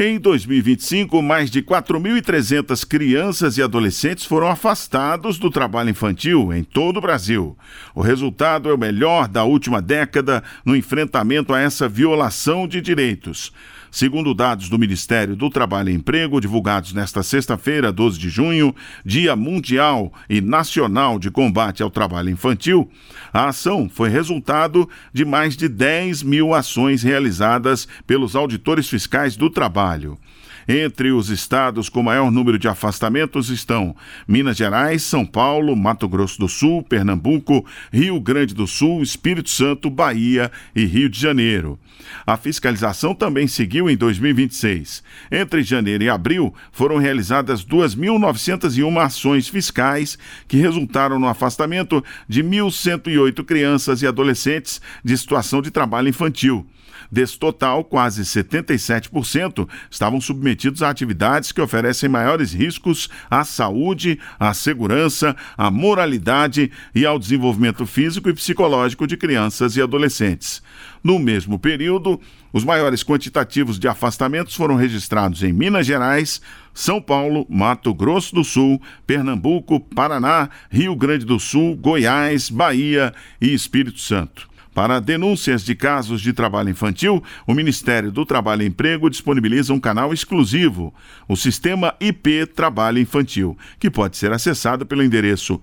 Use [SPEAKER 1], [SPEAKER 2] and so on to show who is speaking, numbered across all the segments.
[SPEAKER 1] Em 2025, mais de 4.300 crianças e adolescentes foram afastados do trabalho infantil em todo o Brasil. O resultado é o melhor da última década no enfrentamento a essa violação de direitos. Segundo dados do Ministério do Trabalho e Emprego, divulgados nesta sexta-feira, 12 de junho, Dia Mundial e Nacional de Combate ao Trabalho Infantil, a ação foi resultado de mais de 10 mil ações realizadas pelos auditores fiscais do trabalho. Entre os estados com maior número de afastamentos estão Minas Gerais, São Paulo, Mato Grosso do Sul, Pernambuco, Rio Grande do Sul, Espírito Santo, Bahia e Rio de Janeiro. A fiscalização também seguiu em 2026. Entre janeiro e abril, foram realizadas 2.901 ações fiscais que resultaram no afastamento de 1.108 crianças e adolescentes de situação de trabalho infantil. Desse total, quase 77% estavam submetidos a atividades que oferecem maiores riscos à saúde, à segurança, à moralidade e ao desenvolvimento físico e psicológico de crianças e adolescentes. No mesmo período, os maiores quantitativos de afastamentos foram registrados em Minas Gerais, São Paulo, Mato Grosso do Sul, Pernambuco, Paraná, Rio Grande do Sul, Goiás, Bahia e Espírito Santo. Para denúncias de casos de trabalho infantil, o Ministério do Trabalho e Emprego disponibiliza um canal exclusivo, o Sistema IP Trabalho Infantil, que pode ser acessado pelo endereço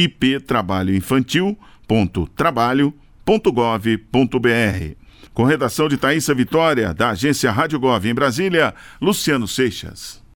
[SPEAKER 1] iptrabalhoinfantil.trabalho.gov.br. Com redação de Thaísa Vitória, da agência Rádio Gov em Brasília, Luciano Seixas.